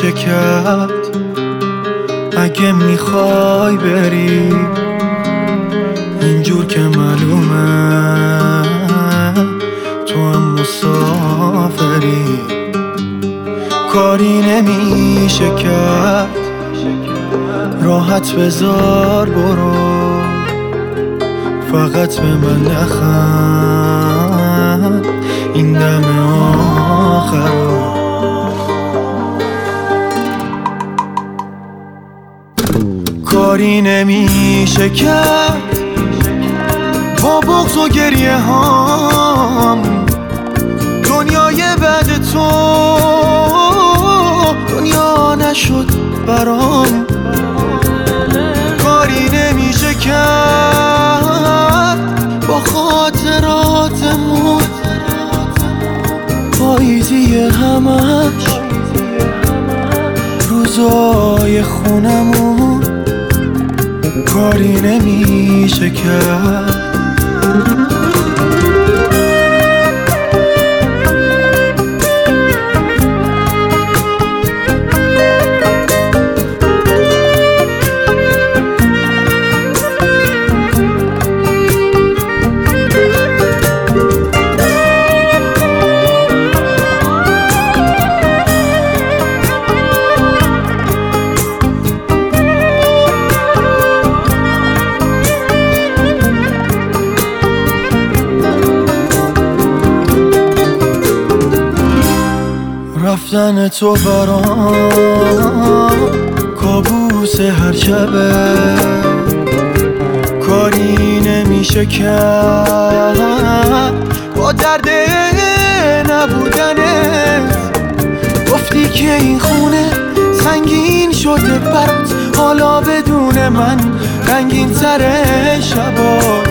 نمیشه کرد اگه میخوای بری اینجور که معلومه تو هم مسافری. کاری نمیشه کرد راحت بذار برو، فقط به من نخند این دم آخرو. کاری نمیشه کرد با بغض و گریه هام دنیای بعد تو دنیا نشد برام. کاری نمیشه کرد با خاطراتمون پاییزی همش روزای خونمون. کاری نمیشه کرد رفتن تو برام کابوس هر شبه. کاری نمیشه کرد با درد نبودنت. گفتی که این خونه سنگین شده برات، حالا بدون من رنگین تره شبات.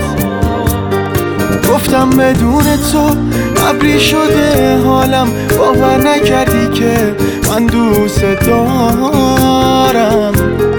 گفتم بدون تو ابری شده حالم، باور نکردی که من دوست دارم.